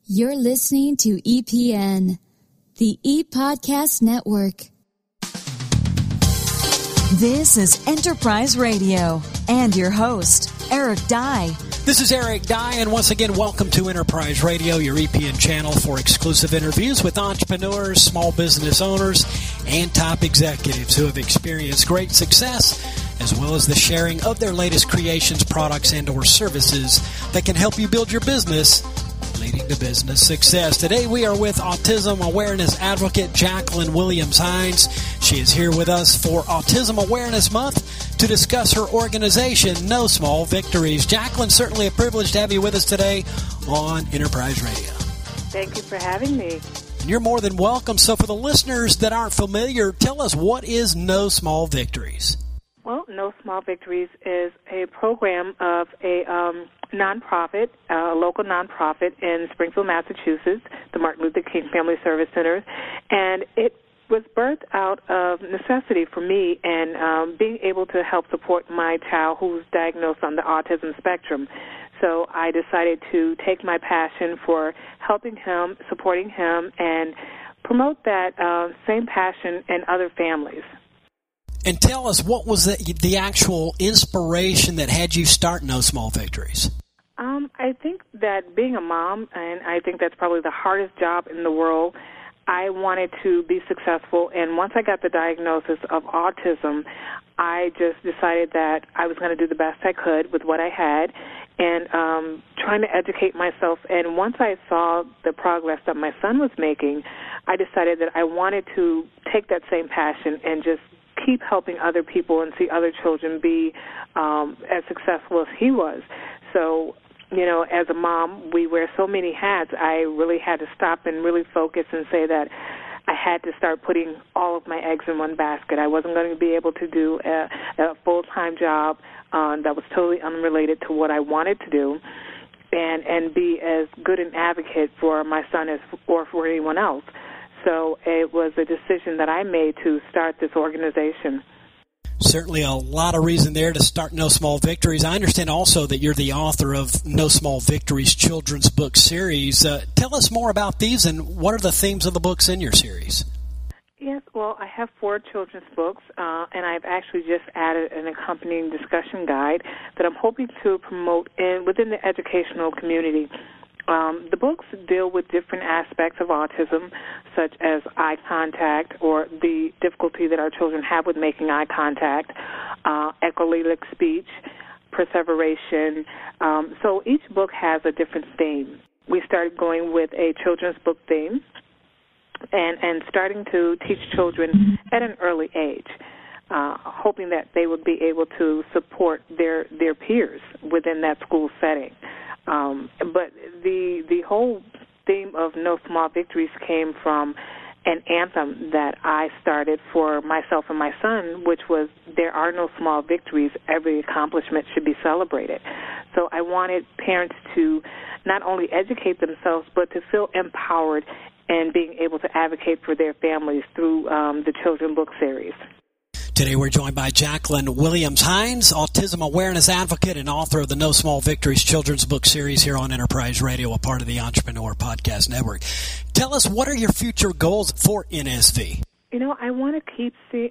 You're listening to EPN, the ePodcast Network. This is Enterprise Radio and your host, Eric Dye. This is Eric Dye, and once again, welcome to Enterprise Radio, your EPN channel for exclusive interviews with entrepreneurs, small business owners, and top executives who have experienced great success, as well as the sharing of their latest creations, products, and or services that can help you build your business, leading to business success. Today we are with Autism Awareness Advocate Jacqueline Williams-Hines. She is here with us for Autism Awareness Month to discuss her organization, No Small Victories. Jacqueline, certainly a privilege to have you with us today on Enterprise Radio. Thank you for having me. You're more than welcome. So for the listeners that aren't familiar, tell us, what is No Small Victories? Well, No Small Victories is a program of a nonprofit, a local nonprofit in Springfield, Massachusetts, the Martin Luther King Family Service Center, and it was birthed out of necessity for me and being able to help support my child who's diagnosed on the autism spectrum. So I decided to take my passion for helping him, supporting him, and promote that same passion in other families. And tell us, what was the actual inspiration that had you start No Small Victories? I think that being a mom, and I think that's probably the hardest job in the world, I wanted to be successful. And once I got the diagnosis of autism, I just decided that I was going to do the best I could with what I had and trying to educate myself. And once I saw the progress that my son was making, I decided that I wanted to take that same passion and just keep helping other people and see other children be as successful as he was. So, you know, as a mom, we wear so many hats. I really had to stop and really focus and say that I had to start putting all of my eggs in one basket. I wasn't going to be able to do a full-time job that was totally unrelated to what I wanted to do and be as good an advocate for my son as or for anyone else. So it was a decision that I made to start this organization. Certainly a lot of reason there to start No Small Victories. I understand also that you're the author of No Small Victories children's book series. Tell us more about these and what are the themes of the books in your series? Yes, well, I have 4 children's books, and I've actually just added an accompanying discussion guide that I'm hoping to promote within the educational community. The books deal with different aspects of autism, such as eye contact or the difficulty that our children have with making eye contact, echolalic speech, perseveration. So each book has a different theme. We started going with a children's book theme and starting to teach children at an early age, hoping that they would be able to support their peers within that school setting. But the whole theme of No Small Victories came from an anthem that I started for myself and my son, which was, there are no small victories, every accomplishment should be celebrated. So I wanted parents to not only educate themselves, but to feel empowered and being able to advocate for their families through the children book series. Today we're joined by Jacqueline Williams-Hines, Autism Awareness Advocate and author of the No Small Victories children's book series here on Enterprise Radio, a part of the Entrepreneur Podcast Network. Tell us, what are your future goals for NSV? You know, I want to see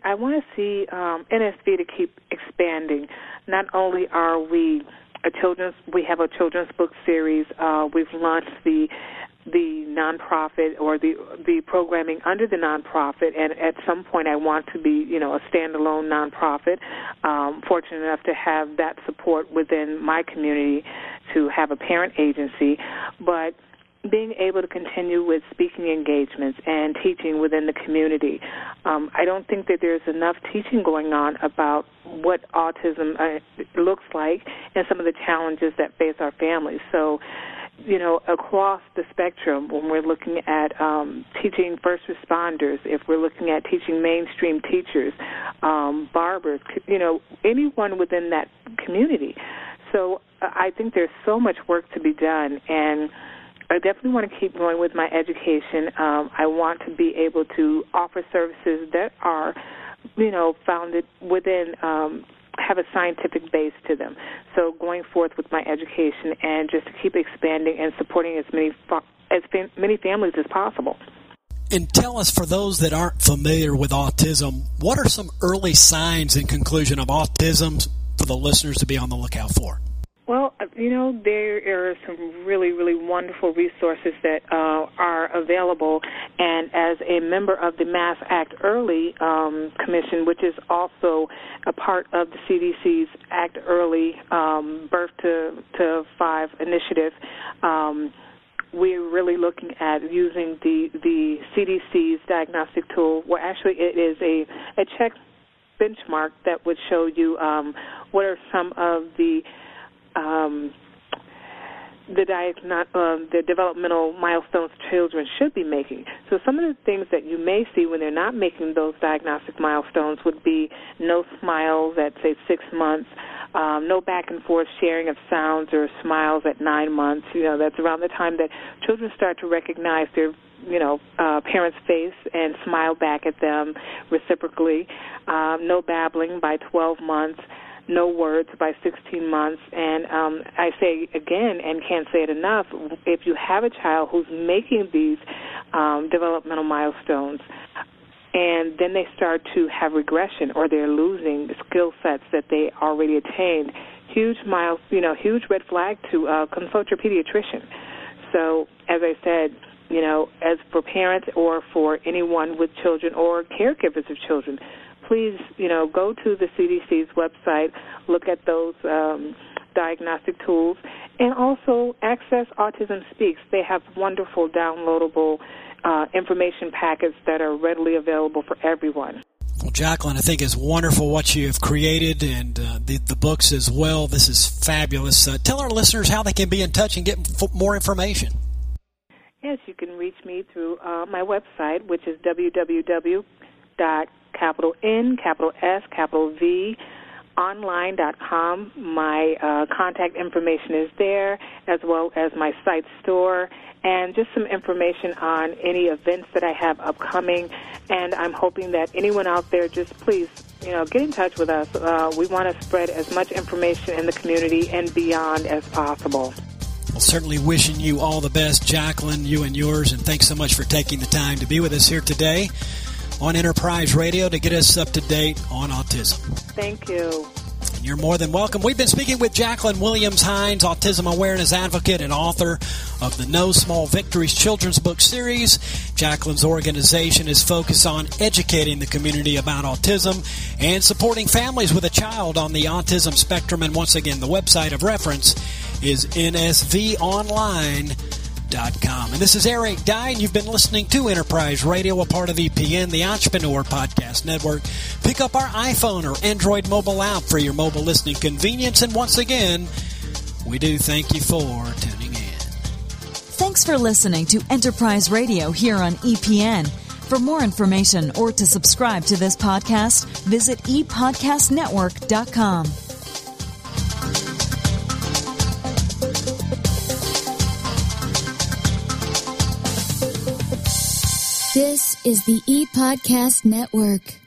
NSV to keep expanding. Not only are we have a children's book series. We've launched the nonprofit or the programming under the nonprofit, and at some point I want to be, you know, a standalone nonprofit. Fortunate enough to have that support within my community to have a parent agency, but being able to continue with speaking engagements and teaching within the community. I don't think that there's enough teaching going on about what autism looks like and some of the challenges that face our families. So, you know, across the spectrum, when we're looking at teaching first responders, if we're looking at teaching mainstream teachers, barbers, you know, anyone within that community. So I think there's so much work to be done, and I definitely want to keep going with my education. I want to be able to offer services that are, you know, founded within have a scientific base to them. So going forth with my education and just to keep expanding and supporting as many families as possible. And tell us, for those that aren't familiar with autism, what are some early signs and conclusion of autism for the listeners to be on the lookout for? Well, there are some really, really wonderful resources that are available. And as a member of the Mass Act Early Commission, which is also a part of the CDC's Act Early Birth to 5 initiative, we're really looking at using the CDC's diagnostic tool. Well, actually, it is a check benchmark that would show you what are some of the developmental milestones children should be making. So some of the things that you may see when they're not making those diagnostic milestones would be no smiles at, say, 6 months, no back and forth sharing of sounds or smiles at 9 months. That's around the time that children start to recognize their parents' face and smile back at them reciprocally. No babbling by 12 months. No words by 16 months. And I say again, and can't say it enough, if you have a child who's making these developmental milestones and then they start to have regression or they're losing the skill sets that they already attained, huge red flag to consult your pediatrician. So as I said, as for parents or for anyone with children or caregivers of children, please, go to the CDC's website, look at those diagnostic tools, and also access Autism Speaks. They have wonderful downloadable information packets that are readily available for everyone. Well, Jacqueline, I think it's wonderful what you have created and the books as well. This is fabulous. Tell our listeners how they can be in touch and get more information. Yes, you can reach me through my website, which is www.N, online.com. My contact information is there, as well as my site store, and just some information on any events that I have upcoming. And I'm hoping that anyone out there, just please, get in touch with us. We want to spread as much information in the community and beyond as possible. Well, certainly wishing you all the best, Jacqueline, you and yours, and thanks so much for taking the time to be with us here today on Enterprise Radio to get us up to date on autism. Thank you. And you're more than welcome. We've been speaking with Jacqueline Williams-Hines, autism awareness advocate and author of the No Small Victories children's book series. Jacqueline's organization is focused on educating the community about autism and supporting families with a child on the autism spectrum. And once again, the website of reference is nsvonline.com. And this is Eric Dye, and you've been listening to Enterprise Radio, a part of EPN, the Entrepreneur Podcast Network. Pick up our iPhone or Android mobile app for your mobile listening convenience. And once again, we do thank you for tuning in. Thanks for listening to Enterprise Radio here on EPN. For more information or to subscribe to this podcast, visit epodcastnetwork.com. This is the ePodcast Network.